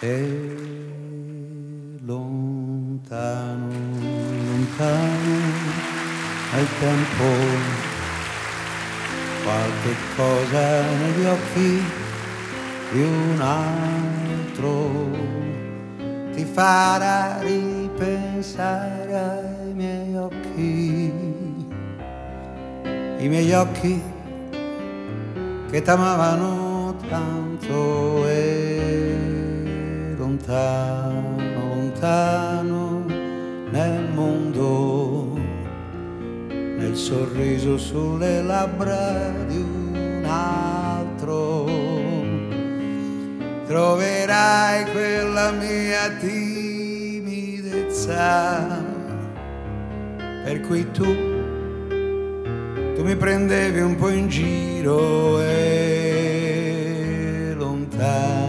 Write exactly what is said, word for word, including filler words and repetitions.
E lontano, lontano nel tempo, qualche cosa negli occhi di un altro ti farà ripensare ai miei occhi, i miei occhi che t'amavano tanto. E lontano, lontano nel mondo, nel sorriso sulle labbra di un altro, troverai quella mia timidezza per cui tu tu mi prendevi un po' in giro. E lontano